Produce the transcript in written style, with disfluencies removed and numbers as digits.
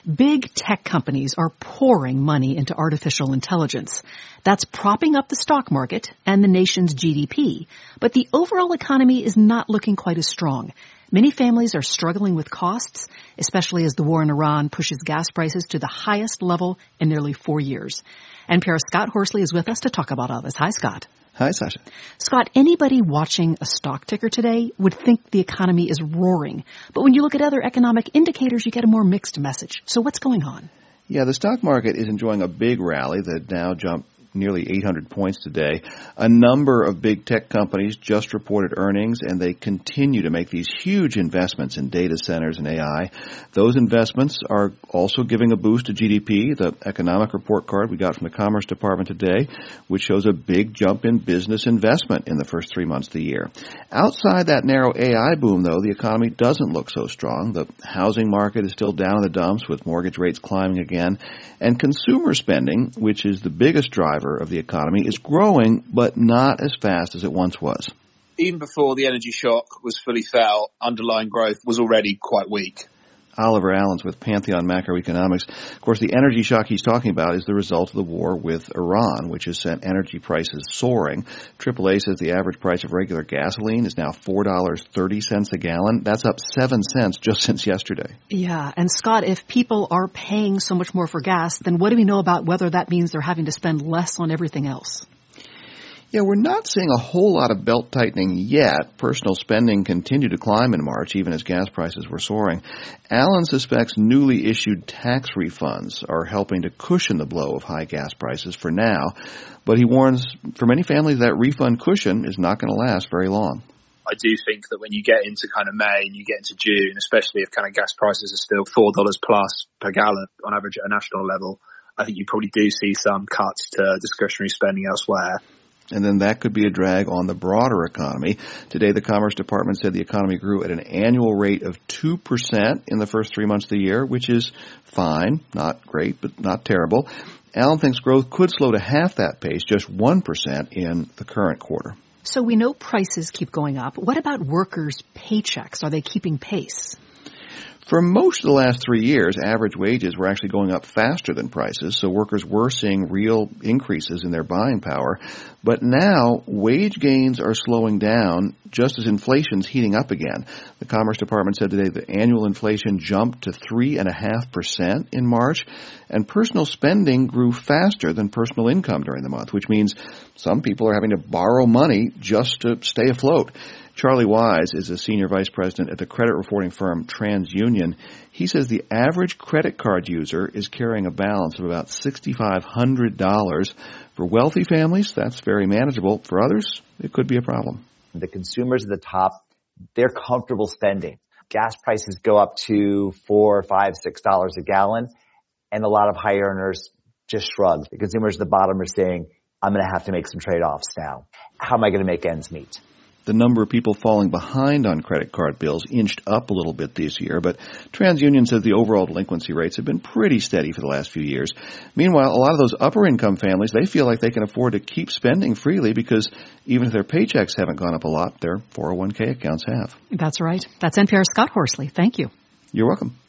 Big tech companies are pouring money into artificial intelligence. That's propping up the stock market and the nation's GDP. But the overall economy is not looking quite as strong. Many families are struggling with costs, especially as the war in Iran pushes gas prices to the highest level in nearly 4 years. NPR's Scott Horsley is with us to talk about all this. Hi, Scott. Hi, Sasha. Scott, anybody watching a stock ticker today would think the economy is roaring. But when you look at other economic indicators, you get a more mixed message. So what's going on? Yeah, the stock market is enjoying a big rally. The Dow jumped nearly 800 points today. A number of big tech companies just reported earnings, and they continue to make these huge investments in data centers and AI. Those investments are also giving a boost to GDP. The economic report card we got from the Commerce Department today, which shows a big jump in business investment in the first 3 months of the year. Outside that narrow AI boom, though, the economy doesn't look so strong. The housing market is still down in the dumps with mortgage rates climbing again. And consumer spending, which is the biggest driver of the economy, is growing, but not as fast as it once was. Even before the energy shock was fully felt, underlying growth was already quite weak. Oliver Allen's with Pantheon Macroeconomics. Of course, the energy shock he's talking about is the result of the war with Iran, which has sent energy prices soaring. AAA says the average price of regular gasoline is now $4.30 a gallon. That's up 7 cents just since yesterday. Yeah, and Scott, if people are paying so much more for gas, then what do we know about whether that means they're having to spend less on everything else? Yeah, we're not seeing a whole lot of belt tightening yet. Personal spending continued to climb in March, even as gas prices were soaring. Allen suspects newly issued tax refunds are helping to cushion the blow of high gas prices for now. But he warns for many families that refund cushion is not going to last very long. I do think that when you get into kind of May and you get into June, especially if kind of gas prices are still $4 plus per gallon on average at a national level, I think you probably do see some cuts to discretionary spending elsewhere. And then that could be a drag on the broader economy. Today, the Commerce Department said the economy grew at an annual rate of 2% in the first 3 months of the year, which is fine, not great, but not terrible. Allen thinks growth could slow to half that pace, just 1% in the current quarter. So we know prices keep going up. What about workers' paychecks? Are they keeping pace? For most of the last 3 years, average wages were actually going up faster than prices, so workers were seeing real increases in their buying power. But now, wage gains are slowing down just as inflation's heating up again. The Commerce Department said today that annual inflation jumped to 3.5% in March, and personal spending grew faster than personal income during the month, which means some people are having to borrow money just to stay afloat. Charlie Wise is a senior vice president at the credit reporting firm TransUnion. He says the average credit card user is carrying a balance of about $6,500. For wealthy families, that's very manageable. For others, it could be a problem. The consumers at the top, they're comfortable spending. Gas prices go up to $4, $5, $6 a gallon, and a lot of high earners just shrug. The consumers at the bottom are saying, I'm going to have to make some trade-offs now. How am I going to make ends meet? The number of people falling behind on credit card bills inched up a little bit this year, but TransUnion says the overall delinquency rates have been pretty steady for the last few years. Meanwhile, a lot of those upper-income families, they feel like they can afford to keep spending freely because even if their paychecks haven't gone up a lot, their 401k accounts have. That's right. That's NPR's Scott Horsley. Thank you. You're welcome.